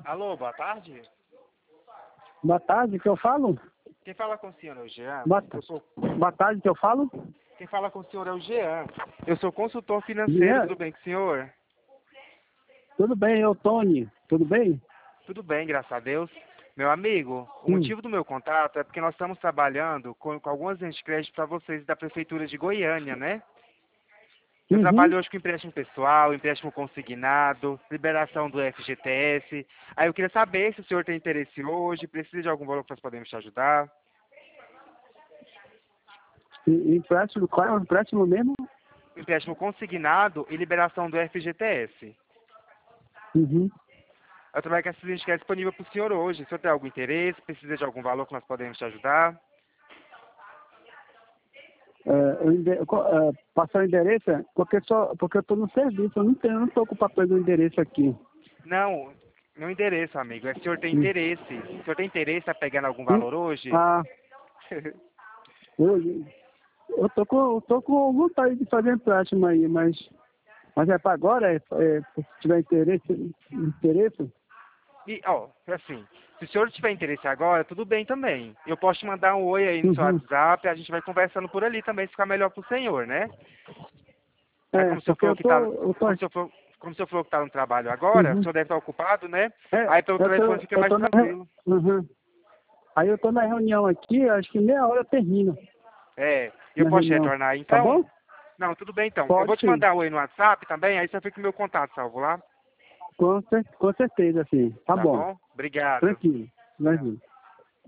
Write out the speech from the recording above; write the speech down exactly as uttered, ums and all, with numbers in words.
Alô, boa tarde. Boa tarde, que eu falo? Quem fala com o senhor é o Jean. Boa, Eu sou... boa tarde, que eu falo? Quem fala com o senhor é o Jean. Eu sou consultor financeiro, Jean? tudo bem com o senhor? Tudo bem, eu, Tony. Tudo bem? Tudo bem, graças a Deus. Meu amigo, o Hum. motivo do meu contato é porque nós estamos trabalhando com, com algumas linhas de crédito para vocês da Prefeitura de Goiânia, né? Eu Uhum. trabalho hoje com empréstimo pessoal, empréstimo consignado, liberação do F G T S. Aí eu queria saber se o senhor tem interesse hoje, precisa de algum valor que nós podemos te ajudar. E- Empréstimo, qual é o empréstimo mesmo? Empréstimo consignado e liberação do F G T S. Uhum. Eu trabalho com essa linha de crédito disponível para o senhor hoje. O senhor tem algum interesse? Precisa de algum valor que nós podemos te ajudar? É, o ende- co- é, passar o endereço? é? Porque, só, porque eu estou no serviço, eu não tenho, eu não estou com o papel do endereço aqui. Não, meu endereço, amigo. É se o senhor tem Hum. interesse. O senhor tem interesse a pegar algum Hum. valor hoje? Ah, hoje. Eu tô com, eu tô com vontade de fazer empréstimo aí, mas, mas é para agora? É, é, se tiver interesse, interesse? E, ó, assim, se o senhor tiver interesse agora, tudo bem também. Eu posso te mandar um oi aí no seu Uhum. WhatsApp, a gente vai conversando por ali também, se ficar melhor pro senhor, né? Aí É, como o senhor porque falou eu que tá, tô, eu tô, como o senhor falou, como o senhor falou que tá no trabalho agora, o uhum. senhor deve estar ocupado, né? É, Aí pelo eu tô, telefone fica eu mais tô na, reu- tranquilo. uhum. Aí eu tô na reunião aqui, acho que meia hora eu termino É, eu na posso te reunião. retornar aí, Tá então? bom? Não, tudo bem então. Eu vou Pode te sim. mandar um oi no WhatsApp também, aí você fica com o meu contato salvo lá. Com, cer- com certeza, sim. Tá Tá bom. bom? Obrigado. Tranquilo. Tranquilo.